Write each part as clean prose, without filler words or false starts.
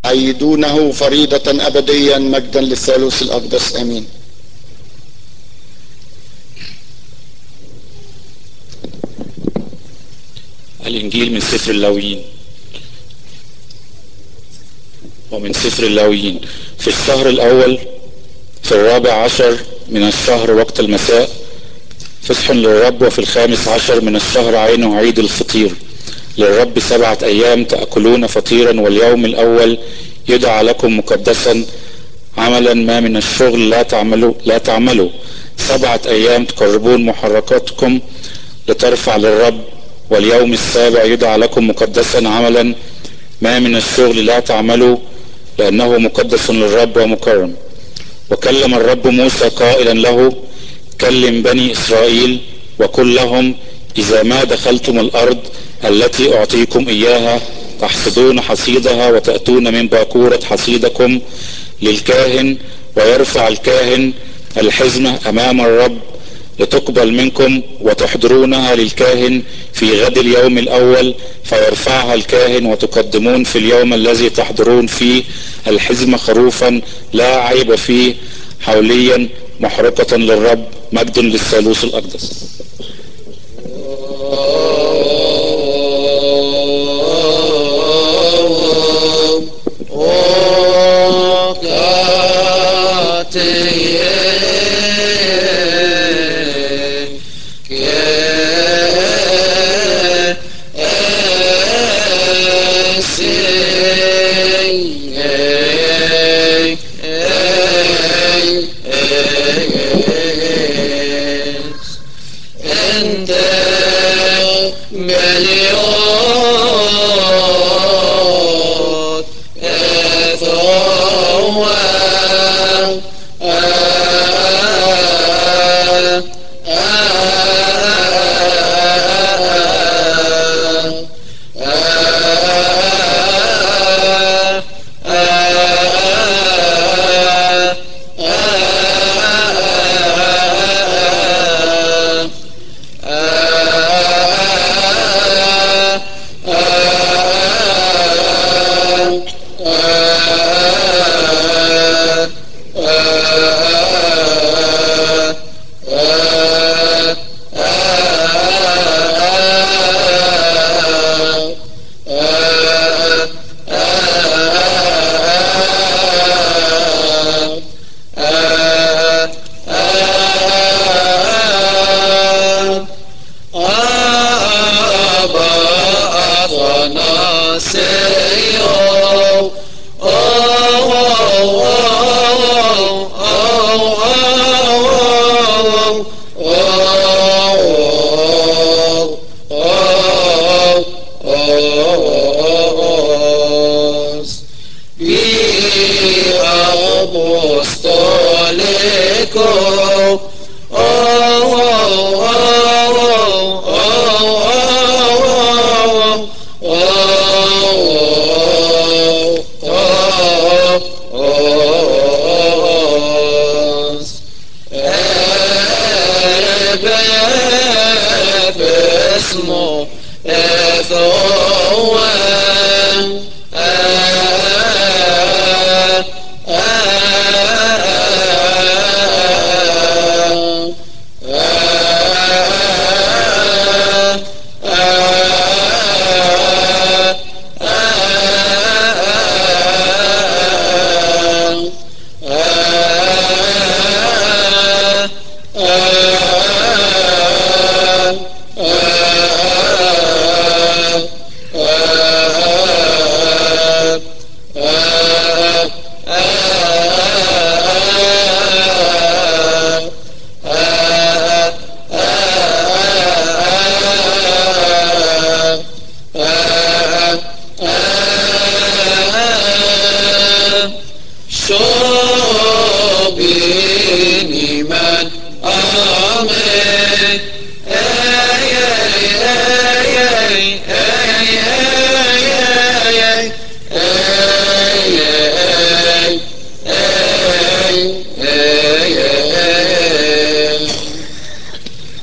أيدونه فريضة أبديا. مجدا للثالوث الأقدس، آمين. الإنجيل من سفر اللاويين. ومن سفر اللاويين: في الشهر الأول في 14 من الشهر وقت المساء فصح للرب، وفي 15 من الشهر عينه عيد الفطير للرب. 7 أيام تأكلون فطيرا، واليوم الأول يدعى لكم مقدسا، عملا ما من الشغل لا تعملوا. 7 أيام تقربون محرقاتكم لترفع للرب، واليوم السابع يدعى لكم مقدسا، عملا ما من الشغل لا تعملوا، لأنه مقدس للرب ومكرم. وكلم الرب موسى قائلا له: كلم بني إسرائيل وقل لهم: إذا ما دخلتم الأرض التي أعطيكم إياها تحصدون حصيدها، وتأتون من باكورة حصيدكم للكاهن، ويرفع الكاهن الحزمة أمام الرب لتقبل منكم، وتحضرونها للكاهن في غد اليوم الأول، فيرفعها الكاهن، وتقدمون في اليوم الذي تحضرون فيه الحزمة خروفا لا عيب فيه حوليا محرقة للرب. مجد للثالوث الأقدس.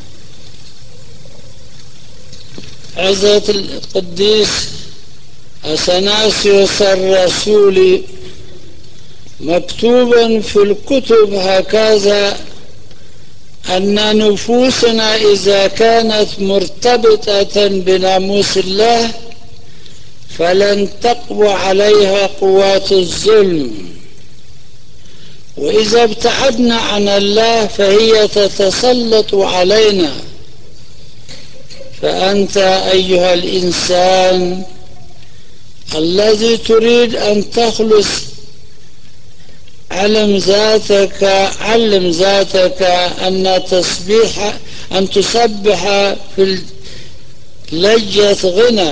عزة القديس أثناسيوس الرسول مكتوبا في الكتب هكذا أن نفوسنا إذا كانت مرتبطة بناموس الله فلن تقوى عليها قوات الظلم، وإذا ابتعدنا عن الله فهي تتسلط علينا. فأنت أيها الإنسان الذي تريد أن تخلص علم ذاتك أن تسبح في لجة غنى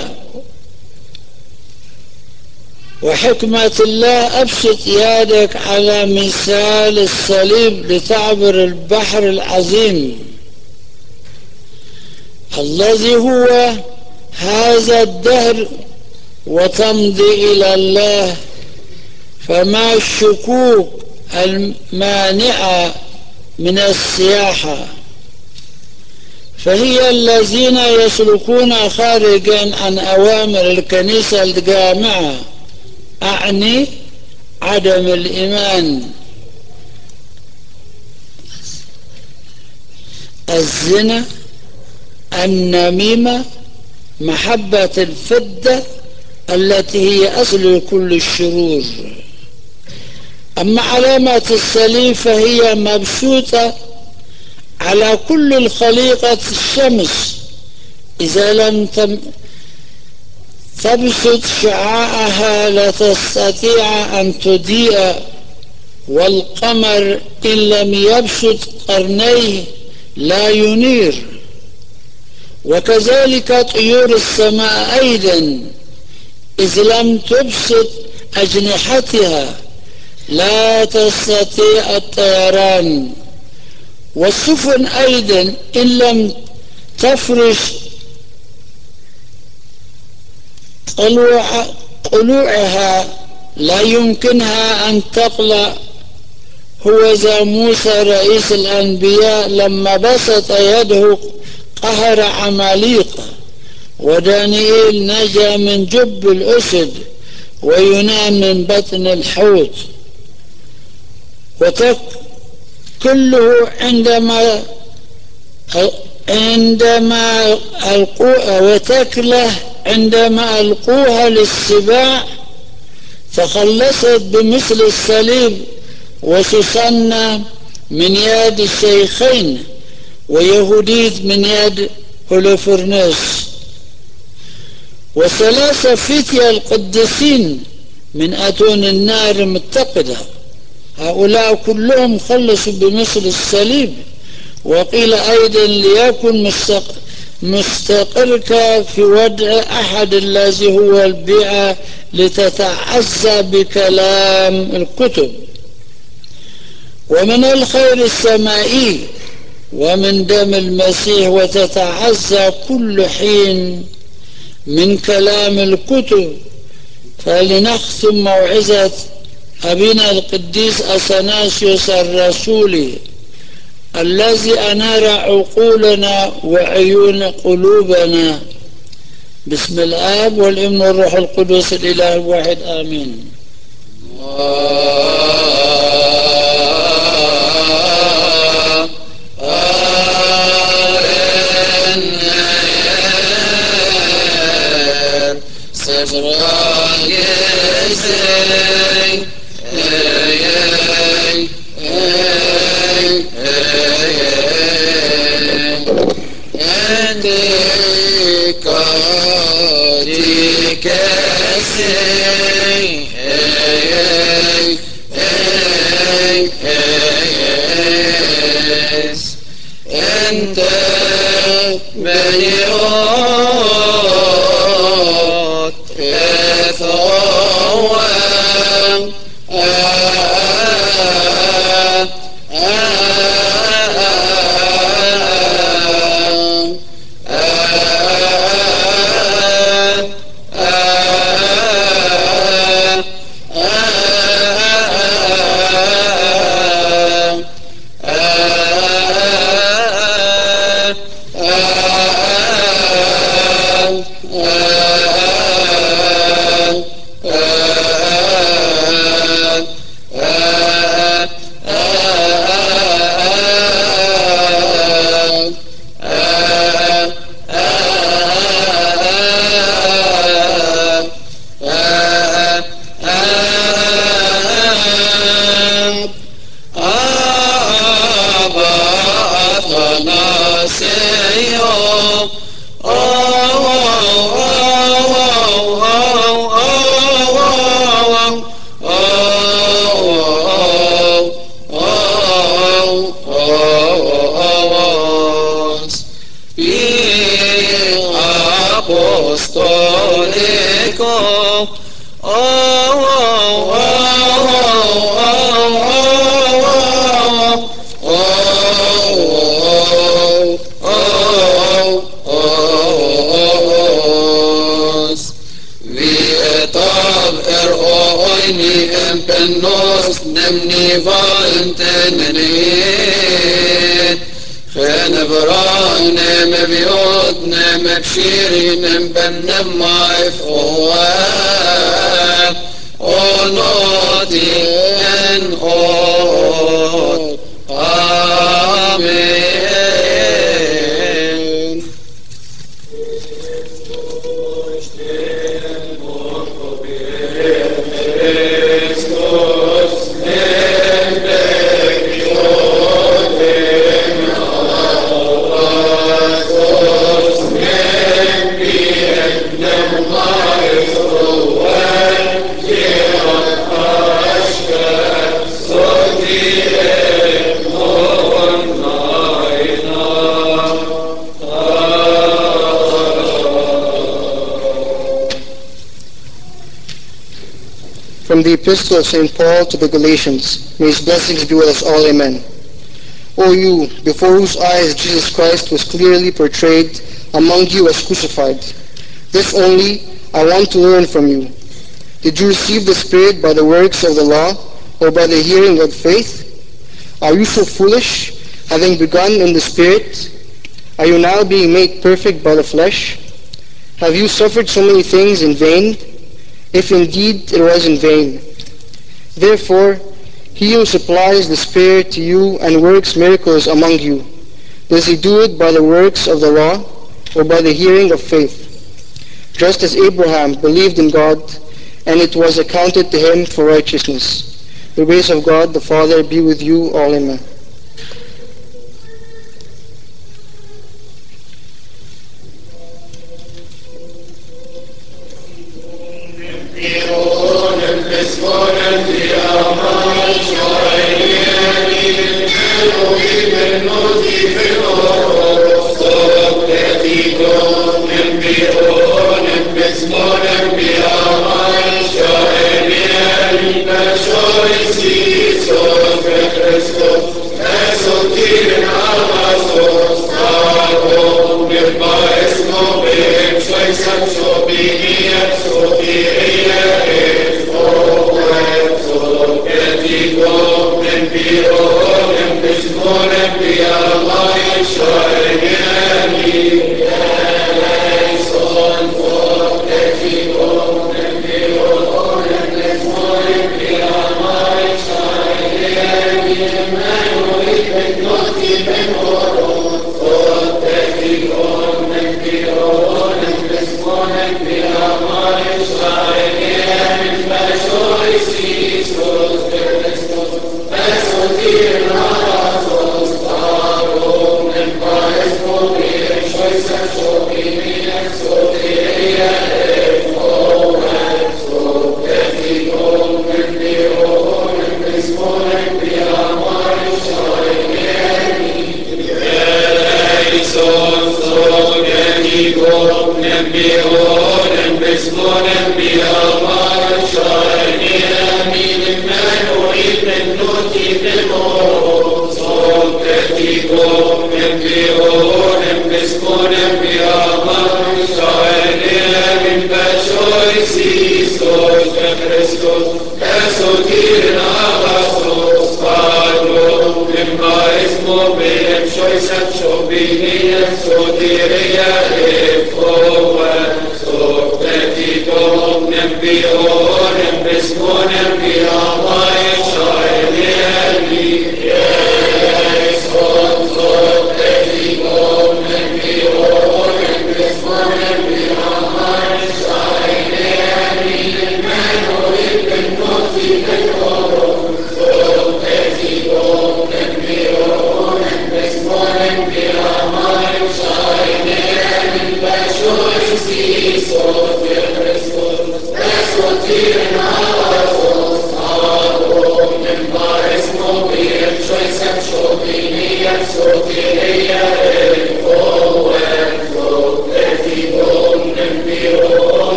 وحكمة الله. أبسط يدك على مثال الصليب لتعبر البحر العظيم الذي هو هذا الدهر وتمضي إلى الله. فما الشكوك المانعة من السياحة؟ فهي الذين يسلكون خارجا عن أوامر الكنيسة الجامعة، أعني عدم الإيمان، الزنا، النميمة، محبة الفضة التي هي أصل كل الشرور. أما علامة الصليب فهي مبسوطة على كل الخليقة الشمس، إذا لم تبسط شعاعها لا تستطيع أن تضيء، والقمر إن لم يبسط قرنيه لا ينير، وكذلك طيور السماء أيضا إذ لم تبسط أجنحتها لا تستطيع الطيران، والسفن أيضا إن لم تفرش قلوعها لا يمكنها أن تقلع. هو ذا موسى رئيس الأنبياء لما بسط يده قهر عماليق، ودانيال نجا من جب الأسد، ويونان من بطن الحوت. كله عندما ألقوها وتكله عندما ألقوها للسباع تخلصت بمثل الصليب وسوسنة من يد الشيخين ويهوديت من يد هولوفرنس، وثلاثة فتية القديسين من أتون النار متقدة، هؤلاء كلهم خلصوا بمثل الصليب. وقيل أيضا ليكن مستقرك في وضع أحد الذي هو البيعة لتتعزى بكلام الكتب ومن الخير السمائي ومن دم المسيح، وتتعزى كل حين من كلام الكتب. فلنختم موعظة أبينا القديس أثناسيوس الرسولي الذي أنار عقولنا وعيون قلوبنا. بسم الآب والابن والروح القدس الإله الواحد آمين. أنت بنيوت أثوى ni empennos nemni valtenenit خان بران مبيوت مبشيرين بن معفوات ونوتي ان آمين. From the Epistle of St. Paul to the Galatians, may his blessings be with us all, amen. O you, before whose eyes Jesus Christ was clearly portrayed among you as crucified, this only I want to learn from you. Did you receive the Spirit by the works of the law, or by the hearing of faith? Are you so foolish, having begun in the Spirit? Are you now being made perfect by the flesh? Have you suffered so many things in vain? If indeed it was in vain. Therefore, he who supplies the Spirit to you and works miracles among you, does he do it by the works of the law or by the hearing of faith? Just as Abraham believed in God, and it was accounted to him for righteousness. The grace of God the Father be with you all, amen.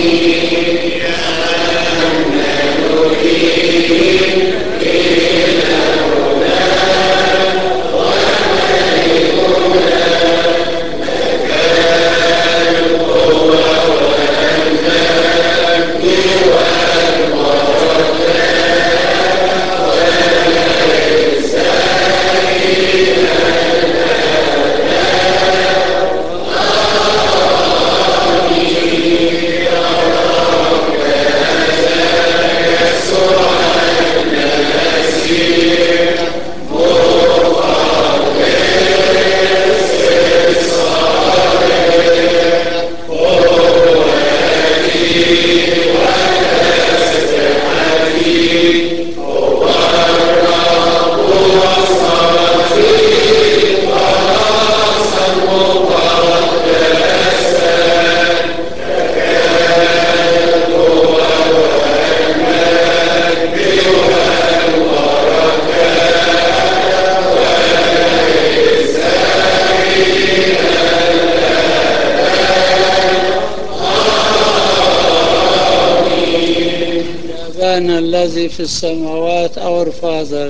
أبانا الذي في السماوات. Our Father.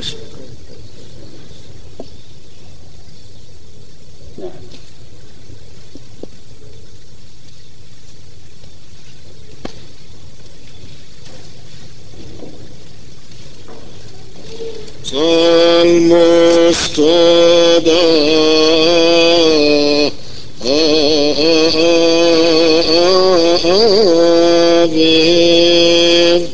Salmos toda aviv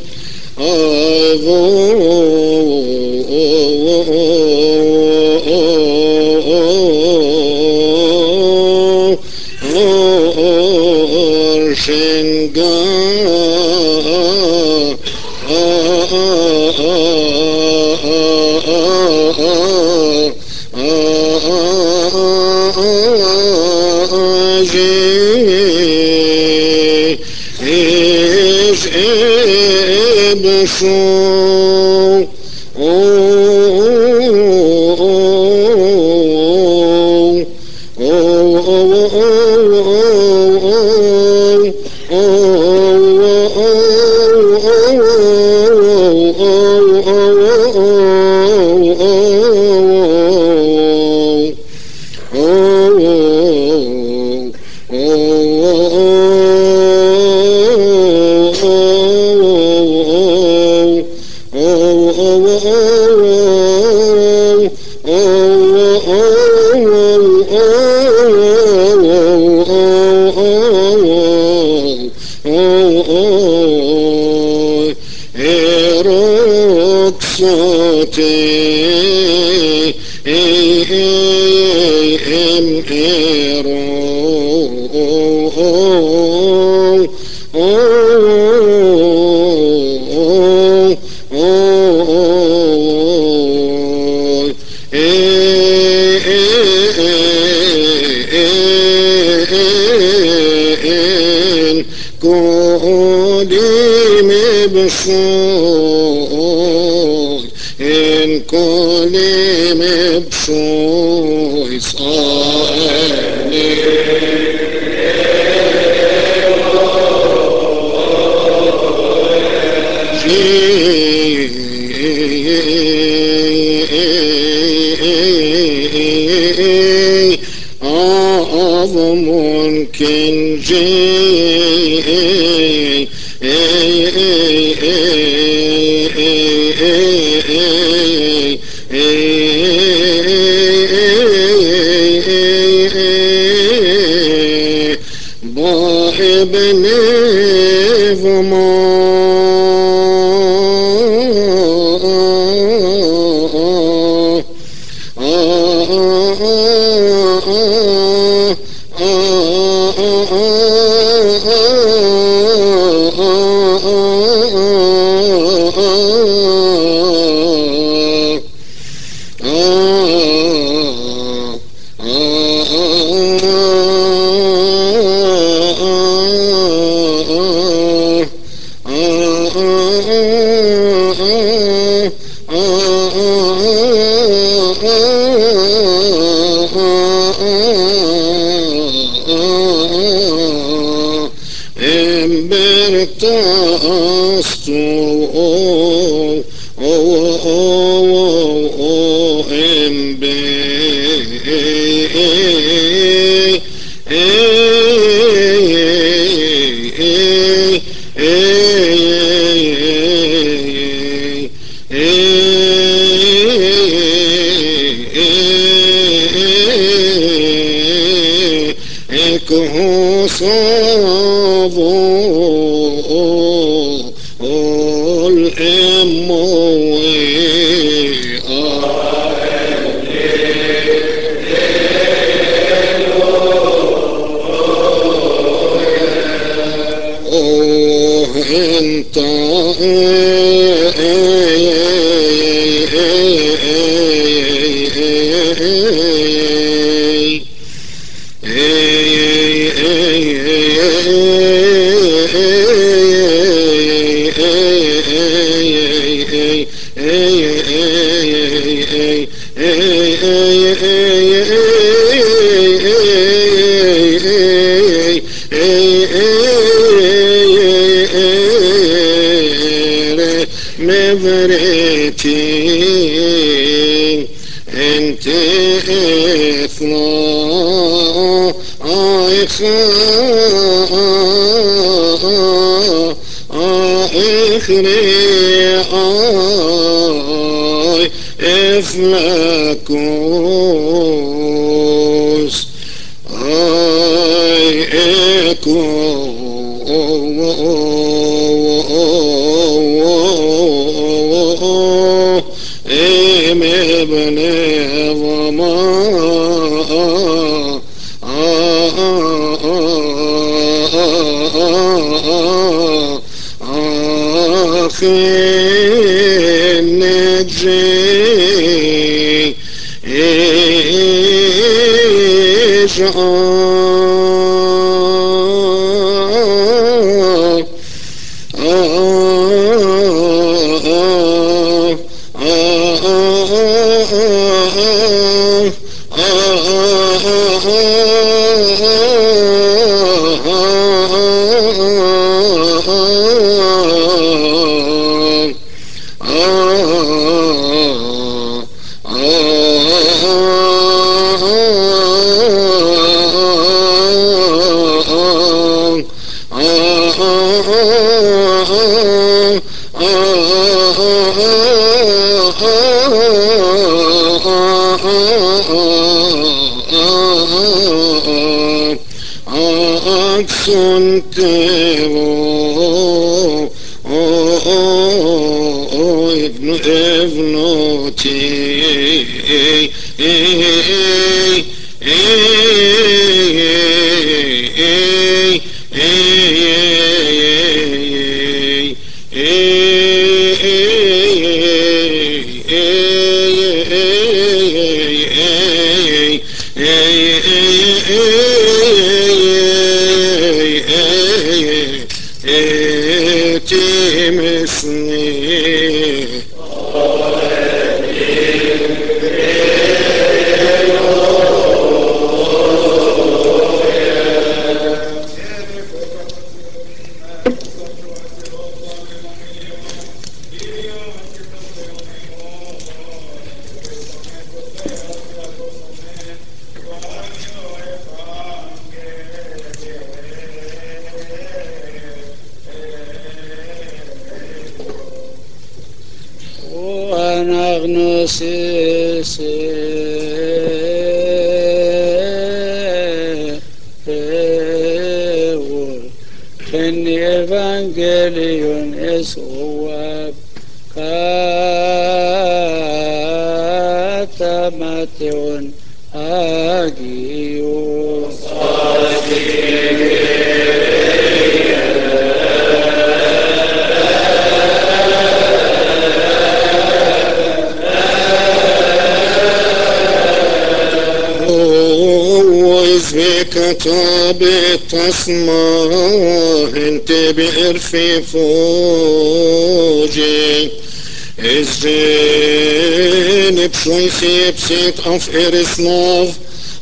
Of Erisnov,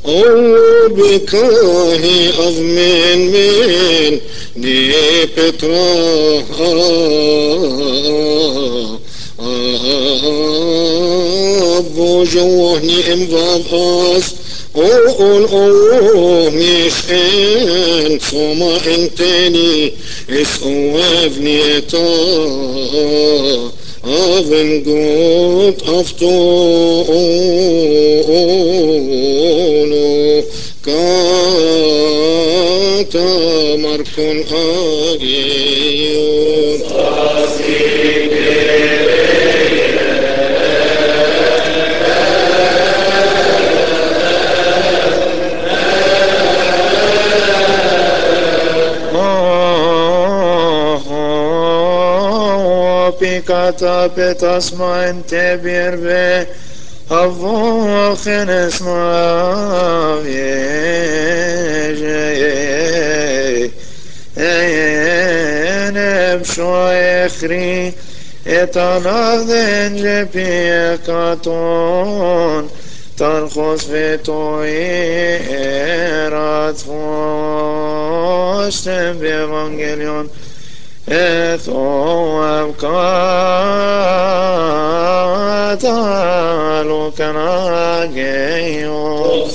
O bekahi av min ni Petra Bojohni imvav as o mish en soma enteni is oevni eta aven gut aftono kata markon agion Picata petas main te birve avo chenes ma eneb shoechri et anavden je piekaton tarchos vetoi erat vostem evangelion et oam kata lukanageyo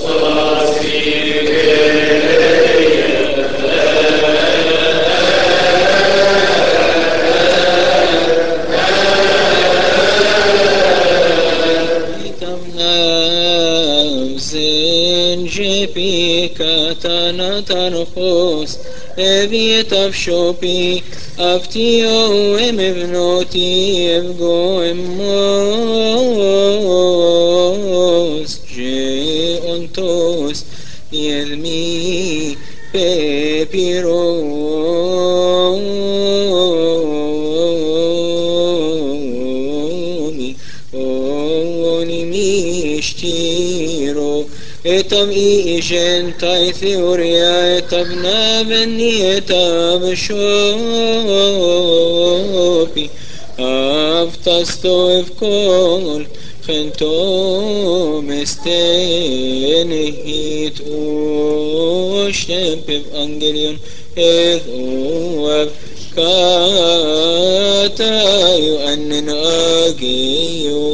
Katana tarchos eviet av shopi avtio emevnoti evgo emos je ontos yedmi pepiromi oni mishtiro etam ijen tai theoria etam naveni etam shopi avtasto evkol khento mestenehit ushtem evangelion et uav kata yu'annen agiyo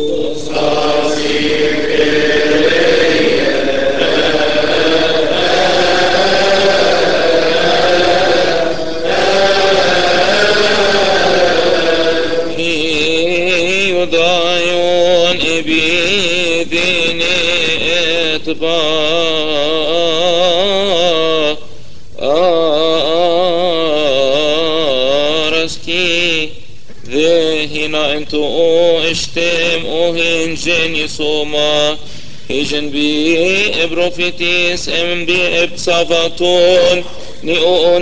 Araski hina entu ishtem hinjen yisoma hijen bi ebrofetis em bi ebsavaton ni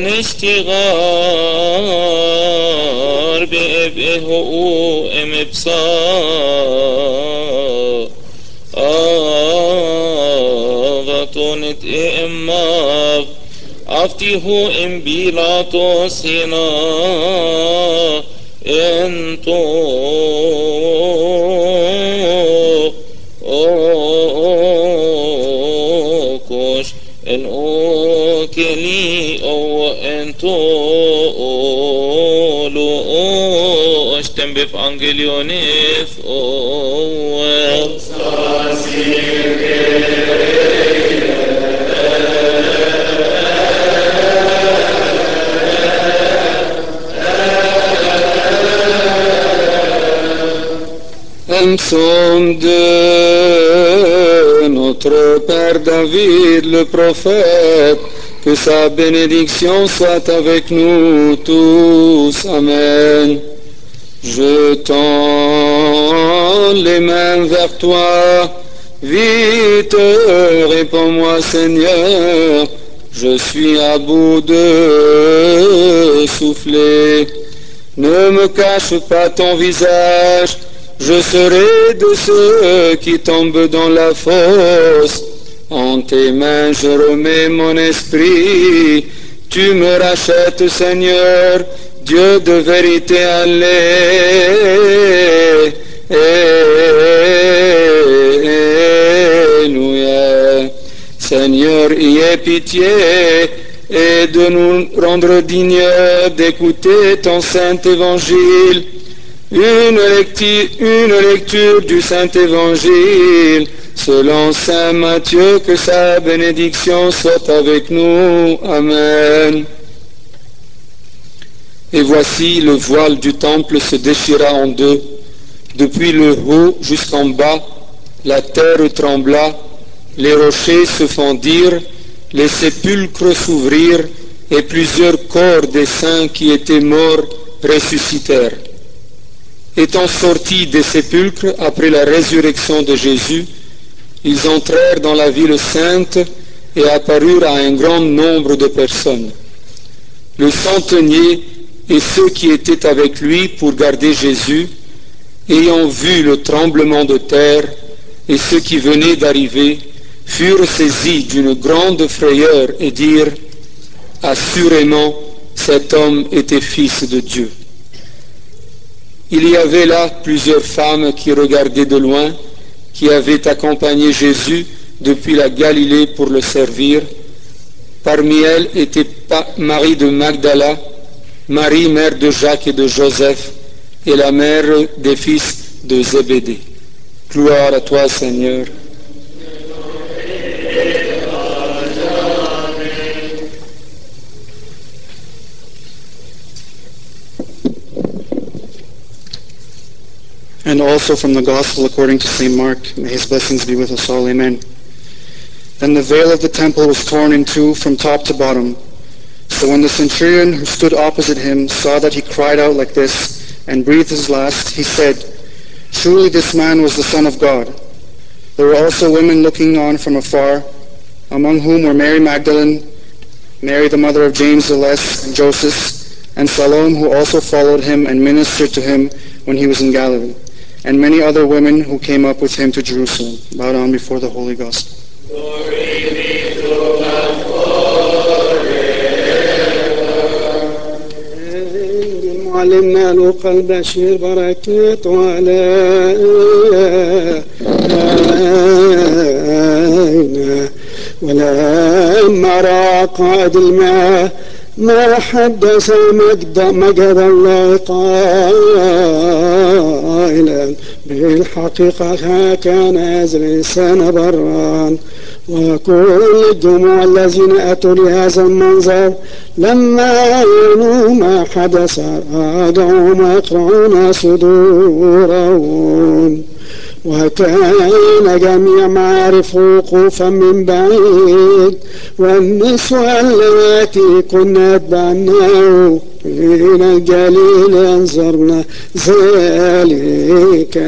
onishtigar bi ebehu em ebsa Avatonit emav Aftihu imbilatos hina ento kosh en okeli o ento lo ashtem bevangelionis o Un psaume de notre Père David, le prophète, que sa bénédiction soit avec nous tous. Amen. Je tends les mains vers toi, vite réponds-moi Seigneur, je suis à bout de souffler. Ne me cache pas ton visage, je serai de ceux qui tombent dans la fosse. En tes mains je remets mon esprit, tu me rachètes Seigneur, Dieu de vérité, Alléluia. Seigneur, Seigneur, ayez pitié et de nous rendre dignes d'écouter ton saint évangile. Une lecture du saint évangile selon saint Matthieu, que sa bénédiction soit avec nous. Amen. Et voici, le voile du temple se déchira en deux. Depuis le haut jusqu'en bas, la terre trembla, les rochers se fendirent, les sépulcres s'ouvrirent, et plusieurs corps des saints qui étaient morts ressuscitèrent. Étant sortis des sépulcres après la résurrection de Jésus, ils entrèrent dans la ville sainte et apparurent à un grand nombre de personnes. Le centenier et ceux qui étaient avec lui pour garder Jésus, ayant vu le tremblement de terre et ceux qui venaient d'arriver, furent saisis d'une grande frayeur et dirent, « Assurément, cet homme était fils de Dieu. » Il y avait là plusieurs femmes qui regardaient de loin, qui avaient accompagné Jésus depuis la Galilée pour le servir. Parmi elles était Marie de Magdala, Marie, mère de Jacques et de Joseph, et la mère des fils de Zébédée. Gloire à toi, Seigneur. And also from the Gospel according to St. Mark, may his blessings be with us all. Amen. Then the veil of the temple was torn in two from top to bottom. So when the centurion who stood opposite him saw that he cried out like this and breathed his last, he said, "Truly this man was the Son of God." There were also women looking on from afar, among whom were Mary Magdalene, Mary the mother of James the Less and Joseph, and Salome, who also followed him and ministered to him when he was in Galilee, and many other women who came up with him to Jerusalem. Bow down before the Holy Gospel. Glory be to God forever. معلمنا لوقا البشير بركاته علينا ولما رأى قائد الماء ما حدث مجد الله قائلا بالحقيقة كان هذا الإنسان برا. وكل الجموع الذين أتوا لهذا المنظر لما علموا ما حدث أرادوا يقرعون صدورهم. وكان جميع معارف وقوفا من بعيد والنسوة اللاتي كنا يتبعناه من الجليل ينظرن ذلك.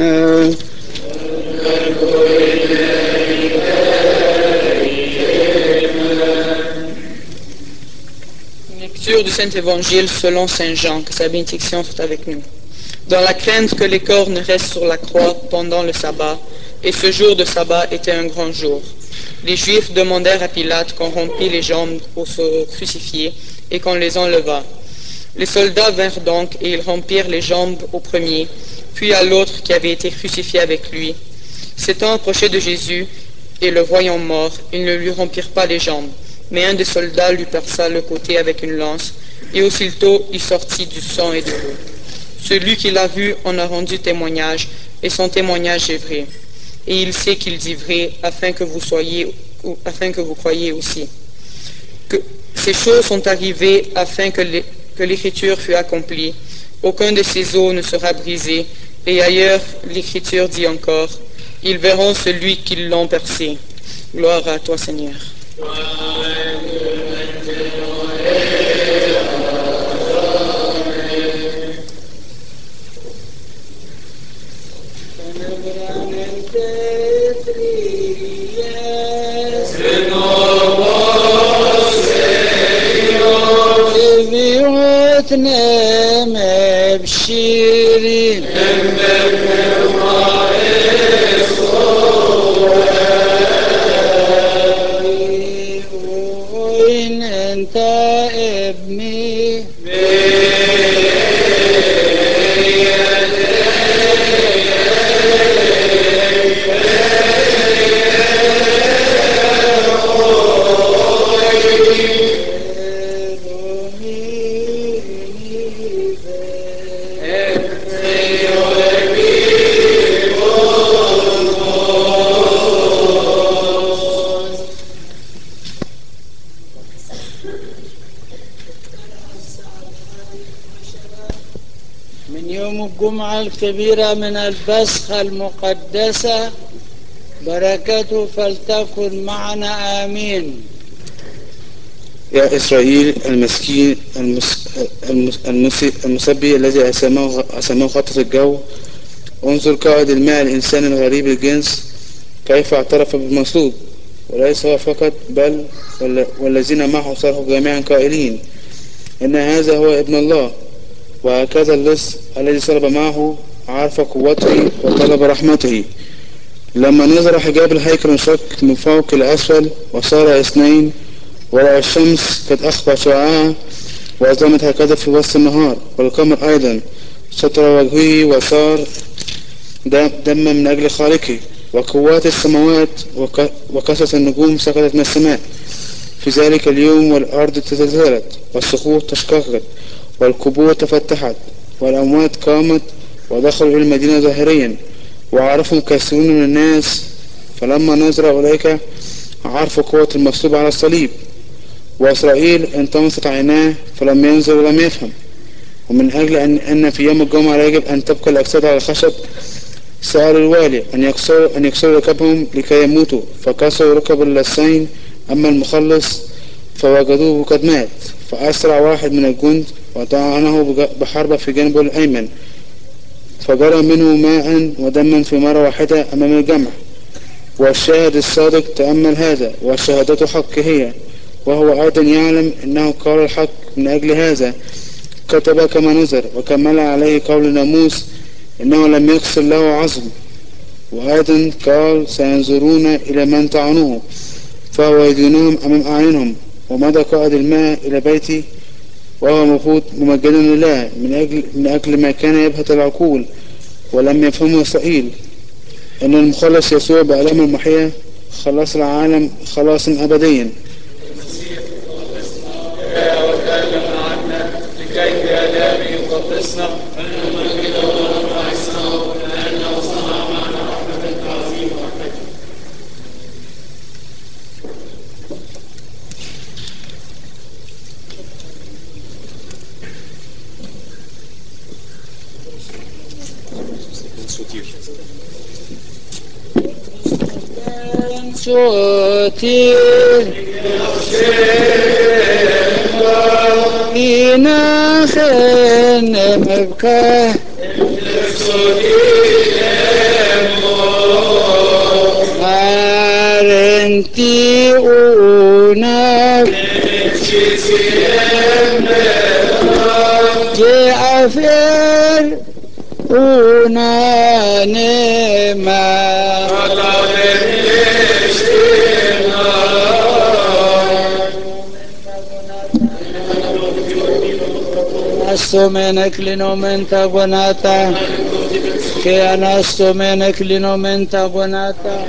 Lecture du Saint-Évangile selon Saint Jean, que sa bénédiction soit avec nous. Dans la crainte que les corps ne restent sur la croix pendant le sabbat, et ce jour de sabbat était un grand jour, les Juifs demandèrent à Pilate qu'on rompît les jambes pour se crucifier et qu'on les enlevât. Les soldats vinrent donc et ils rompirent les jambes au premier, puis à l'autre qui avait été crucifié avec lui. S'étant approchés de Jésus et le voyant mort, ils ne lui rompirent pas les jambes, mais un des soldats lui perça le côté avec une lance, et aussitôt il sortit du sang et de l'eau. Celui qui l'a vu en a rendu témoignage, et son témoignage est vrai. Et il sait qu'il dit vrai, afin que vous croyiez aussi. Que ces choses sont arrivées afin que l'écriture fût accomplie. Aucun de ces os ne sera brisé. Et ailleurs, l'écriture dit encore, ils verront celui qui l'ont percé. Gloire à toi, Seigneur. مبشرين وإن أنت ابني من يوم الجمعة الكبيرة من البسخة المقدسة، بركته فلتكن معنا آمين. يا إسرائيل المسكين المسبي الذي أسماه خطة الجو، انظر قائد الماء الإنسان الغريب الجنس كيف اعترف بالمصلوب، وليس هو فقط بل والذين معه صرخوا جميعا قائلين إن هذا هو ابن الله. وهكذا اللص الذي صلب معه عرف قوته وطلب رحمته. لما نظر حجاب الهيكل انشق من فوق إلى أسفل وصار اثنين، ورأى الشمس قد أخفى شعاعها وأظلمت هكذا في وسط النهار، والقمر أيضا ستر وجهه وصار دما من أجل خالقه. وقوات السماوات وكثرة النجوم سقطت من السماء في ذلك اليوم، والأرض تزلزلت والصخور تشققت والقبور تفتحت والأموات قامت ودخلوا إلى المدينة ظاهريا، وعرفهم كثيرون من الناس. فلما نظر أولئك عرفوا قوة المصلوب على الصليب. وإسرائيل انطمست عيناه فلم ينظر ولم يفهم. ومن أجل أن في يوم الجمعة يجب أن تبقى الأجساد على الخشب، سألوا الوالي أن يكسروا ركبهم لكي يموتوا، فكسروا ركب اللصين. أما المخلص فوجدوه قد مات. فأسرع واحد من الجند وطعنه بحربة في جانبه الأيمن، فجرى منه ماء ودما في مرة واحدة أمام الجمع. والشاهد الصادق تأمل هذا، وشهادته حق هي، وهو أيضا يعلم أنه قال الحق. من أجل هذا كتب كما نظر، وكمل عليه قول الناموس إنه لم يكسر له عظم. وأيضا قال سينظرون إلى من طعنوه فهو يدينهم أمام أعينهم. ومضى قائد الماء إلى بيتي وهو مفروض ممجدا لله من أجل ما كان يبهت العقول ولم يفهمه إسرائيل، أن المخلص يسوع بآلام المحية خلص العالم خلاصا أبديا. وتكلم عنا لكي بآلامه يخلصنا لأنه صنع معنا رحمة عظيمة. إنا خن مبكاه أرنتي أونا جعفر أونا نما Astumenek linomenta bonata, che anastumenek linomenta bonata.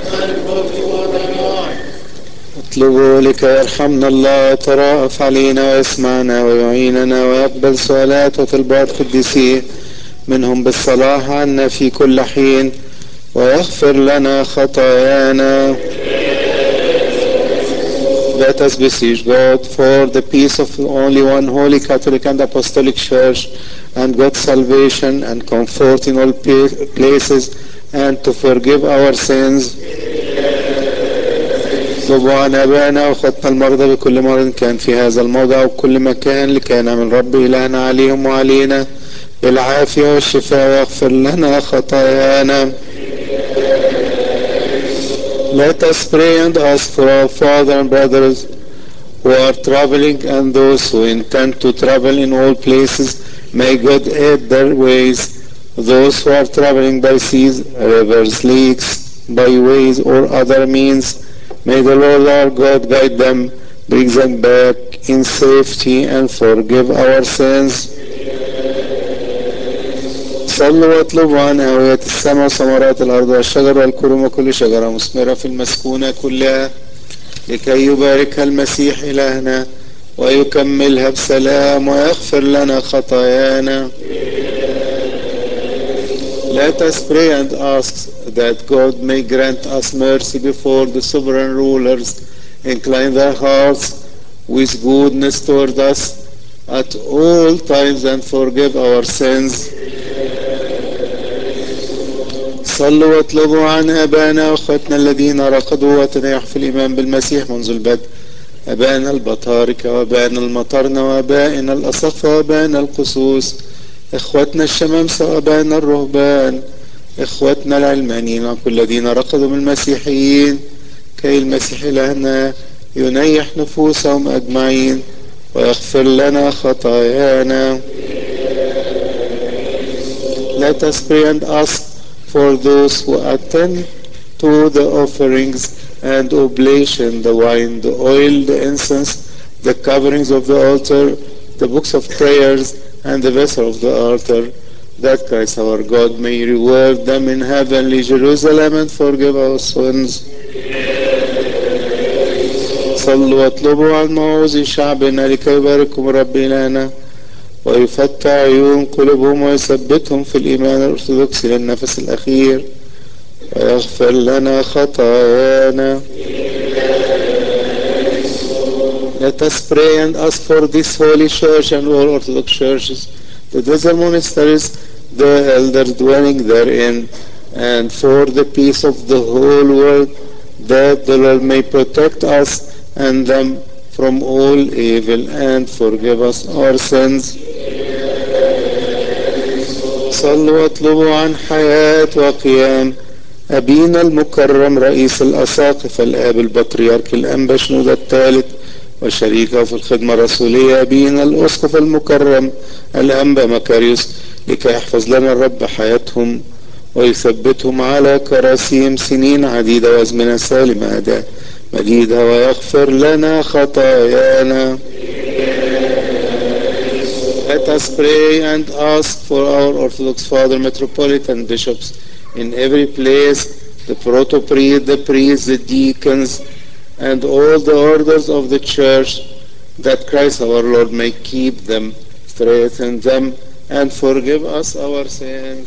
اطلبوا لكي يرحمنا الله ويترأف علينا ويسمعنا ويعيننا ويقبل سؤالات وطلبات قديسيه منهم بالصلاح عنا في كل حين ويغفر لنا خطايانا. Let us beseech God for the peace of only one holy Catholic and Apostolic Church and God's salvation and comfort in all places and to forgive our sins. اطلبوا عن ابائنا واخواتنا المرضى بكل مرض كان في هذا الموضع وكل مكان لكي ينعم الرب الهنا عليهم وعلينا بالعافيه والشفاء ويغفر لنا خطايانا. Let us pray and ask for our father and brothers who are traveling and those who intend to travel in all places. May God aid their ways. Those who are traveling by seas, rivers, lakes, byways or other means, may the Lord our God guide them, bring them back in safety and forgive our sins. صلوا واطلبوا عن هوية السماء وثمرات الأرض والشجر والكرم وكل شجرة مثمرة في المسكونة كلها لكي يباركها المسيح إلهنا ويكملها بسلام ويغفر لنا خطايانا. Let us pray and ask that God may grant us mercy before the sovereign rulers. Incline their hearts with goodness toward us at all times and forgive our sins. صلوا واطلبوا عن أبانا وأخواتنا الذين رقدوا وتنيحوا في الإيمان بالمسيح منذ البدء، أبانا البطاركة وأبانا المطرنة وأبائنا الأسقفة وأبانا القسوس، إخوتنا الشمامسة وأبانا الرهبان، إخوتنا العلمانيين وكل الذين رقدوا من المسيحيين، كي المسيح إلهنا ينيح نفوسهم أجمعين ويغفر لنا خطايانا. Let us pray and ask for those who attend to the offerings and oblation, the wine, the oil, the incense, the coverings of the altar, the books of prayers, and the vessel of the altar, that Christ our God may reward them in heavenly Jerusalem and forgive our sins. صلوا واطلبوا عن موعظ شعبنا لكي يبارككم رب إلهنا ويفتح عيون قلوبهم ويثبتهم في الإيمان الأرثوذكسي للنفس الأخير ويغفر لنا خطايانا. Let us pray and ask for this holy church and all Orthodox churches, the desert monasteries, the elders dwelling therein, and for the peace of the whole world, that the Lord may protect us and them from all evil and forgive us our sins. صلوا واطلبوا عن حياة وقيام أبينا المكرم رئيس الأساقفة الآب البطريرك الأنبا شنودة الثالث وشريكه في الخدمة الرسولية أبينا الأسقف المكرم الأنبا مكاريوس، لكي يحفظ لنا الرب حياتهم ويثبتهم على كراسيهم سنين عديدة وأزمنة سالمة أداء مجيدة ويغفر لنا خطايانا. Let us pray and ask for our Orthodox Father, Metropolitan Bishops in every place, the protopriest, the priests, the deacons, and all the orders of the Church, that Christ our Lord may keep them, strengthen them, and forgive us our sins.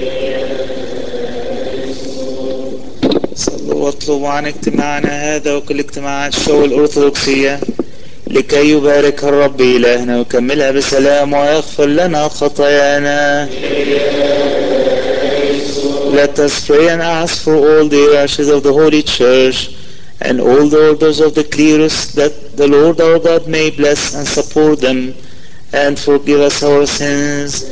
صلوا واطلبوا عن اجتماعنا هذا وكل اجتماعات الشؤون الأرثوذكسية لكي يبارك الرب إلهنا ويكملها بسلام ويغفر لنا خطايانا. Let us pray and ask for all the ashes of the Holy Church and all the orders of the clerus, that the Lord our God may bless and support them and forgive us our sins.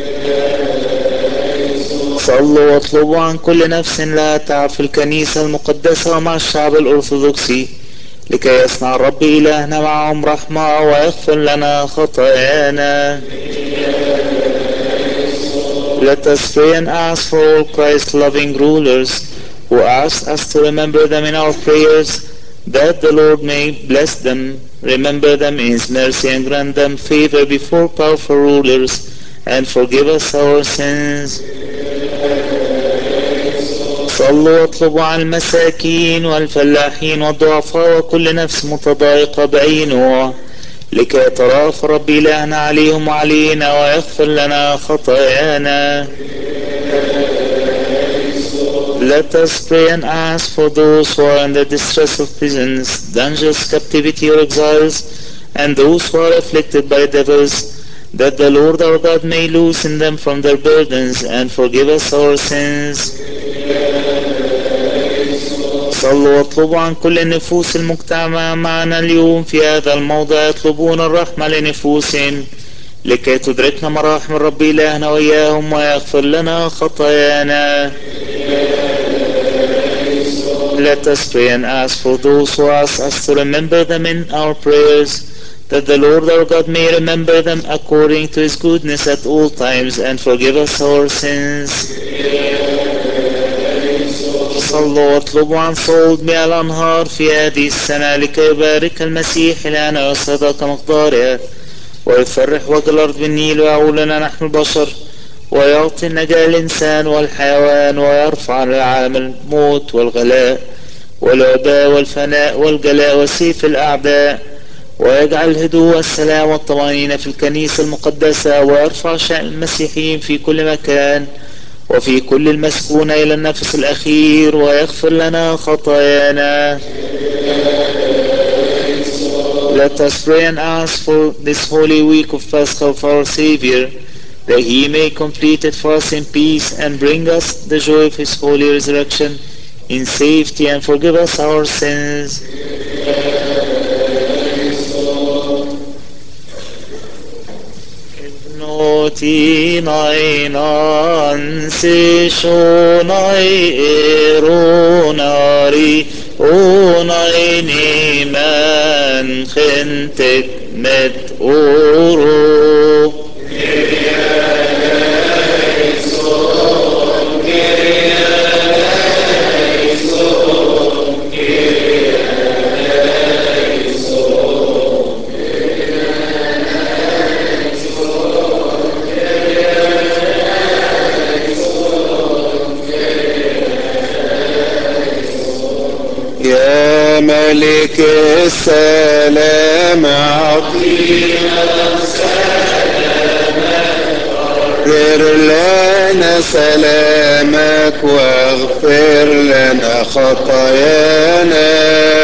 صلوا واطلبوا عن كل نفس لا تعب في الكنيسة المقدسة ومع الشعب الأرثوذكسي لكي يصنع الرب إلهنا معهم رحمة ويغفر لنا خطايانا. Let us pray and ask for all Christ-loving rulers who ask us to remember them in our prayers, that the Lord may bless them, remember them in His mercy, and grant them favor before powerful rulers, and forgive us our sins. صلوا واطلبوا عن المساكين والفلاحين والضعفاء وكل نفس متضايقة بأي نوع لكي يترأف رب إلهنا عليهم وعلينا ويغفر لنا خطايانا. Let us pray and ask for those who are in the distress of prisons, dungeons, captivity or exiles, and those who are afflicted by devils, that the Lord our God may loosen them from their burdens and forgive us our sins. صلوا واطلبوا عن كل النفوس المجتمعة معنا اليوم في هذا الموضع يطلبون الرحمة لنفوسهم لكي تدركنا مراحم الرب إلهنا وإياهم ويغفر لنا خطايانا. Let us pray and ask for those who ask us to remember them in our prayers, that the Lord our God may remember them according to His goodness at all times and forgive us our sins. صلوا واطلبوا عن صعود مياه الأنهار في هذه السنة لكي يبارك المسيح لنا وصدق مقدارها ويفرح وجه الأرض بالنيل ويعولنا نحن البشر ويعطي النجاة الإنسان والحيوان ويرفع عن العالم الموت والغلاء والوباء والفناء والجلاء وسيف الأعداء ويجعل الهدوء والسلام والطمأنينة في الكنيسة المقدسة، ويرفع شأن المسيحيين في كل مكان وفي كل المسكونة إلى النفس الأخير، ويغفر لنا خطايانا. Let us pray and ask for this holy week of Pascha of our Savior, that He may complete it for us in peace and bring us the joy of His holy resurrection in safety and forgive us our sins. Noti nainan se shonai eronari onai niman khentek met oro. يا ملك السلام أعطينا غفر لنا سلامك واغفر لنا خطايانا.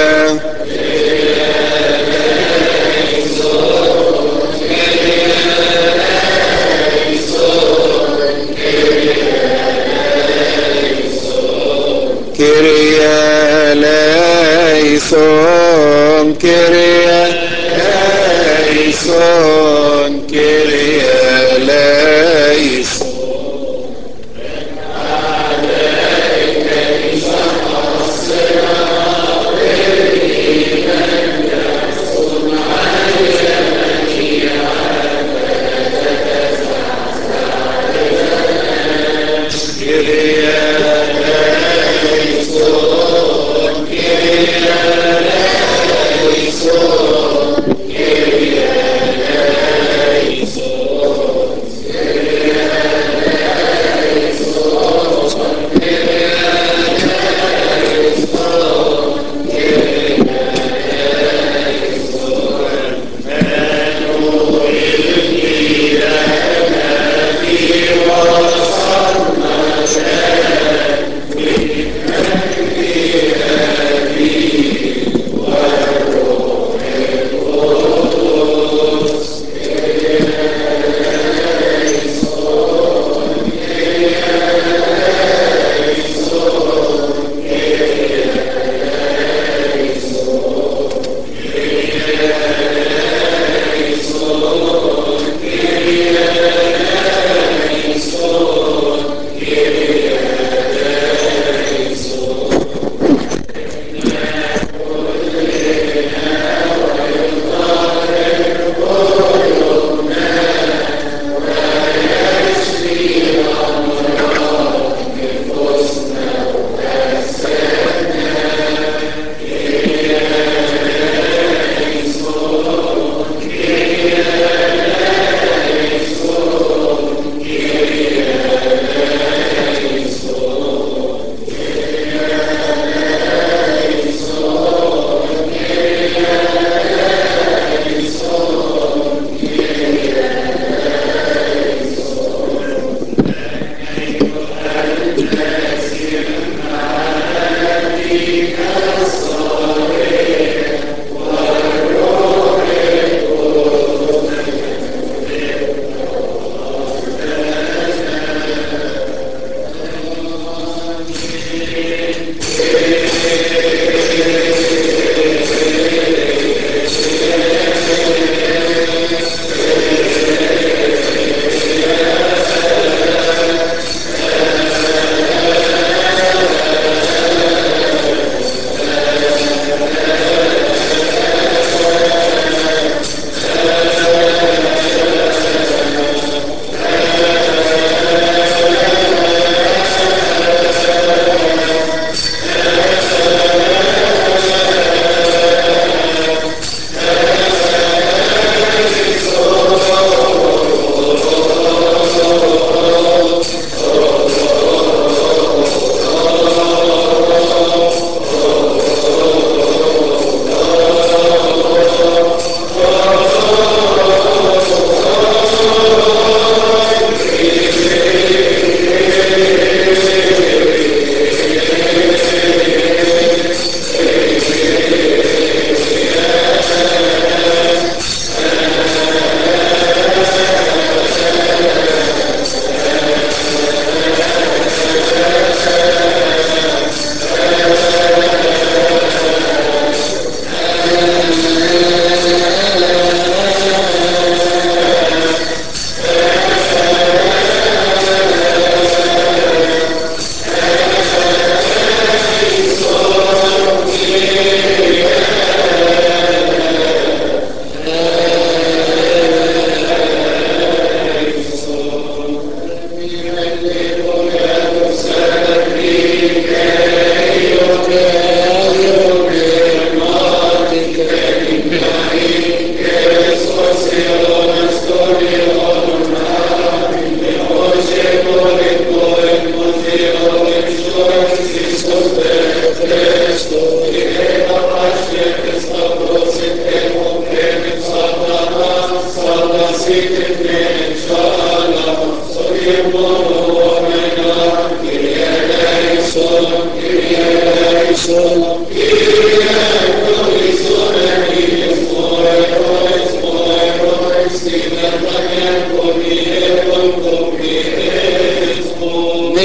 كيريا لايسون كيريا لايسون كيريا لايسون.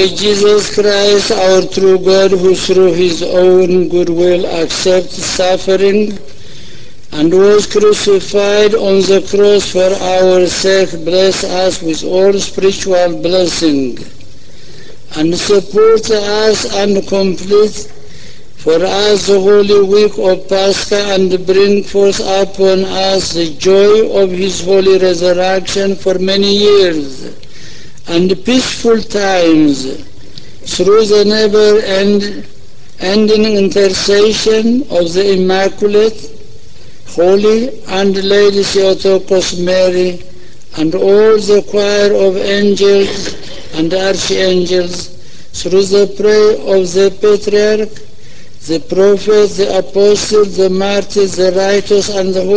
by Jesus Christ, our true God, who through his own goodwill accepted suffering and was crucified on the cross for our sake, bless us with all spiritual blessing, and support us and complete for us the holy week of Pascha, and bring forth upon us the joy of his holy resurrection for many years, and peaceful times, through the never-ending intercession of the Immaculate, Holy and Lady Theotokos Mary, and all the choir of angels and archangels, through the prayer of the Patriarch, the prophets, the apostles, the martyrs, the righteous, and the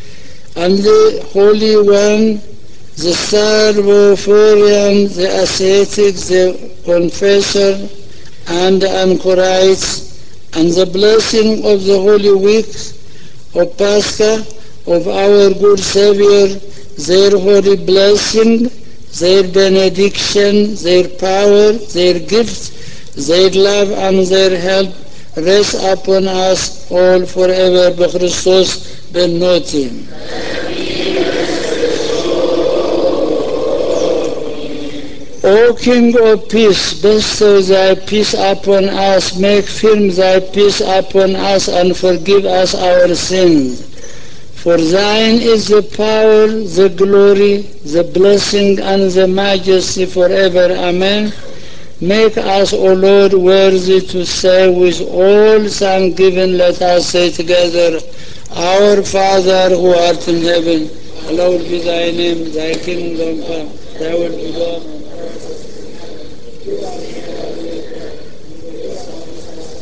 Holy One, the Servophorian, the ascetics, the confessor, and the anchorites, and the blessing of the Holy Week of Pascha of our good Savior, their holy blessing, their benediction, their power, their gifts, their love, and their help rest upon us all forever. B'Christos ben Notim. O King of peace, bestow thy peace upon us, make firm thy peace upon us, and forgive us our sins. For thine is the power, the glory, the blessing, and the majesty forever. Amen. Make us, O Lord, worthy to say with all thanksgiving, let us say together, Our Father who art in heaven, hallowed be thy name, thy kingdom come, thy will be done.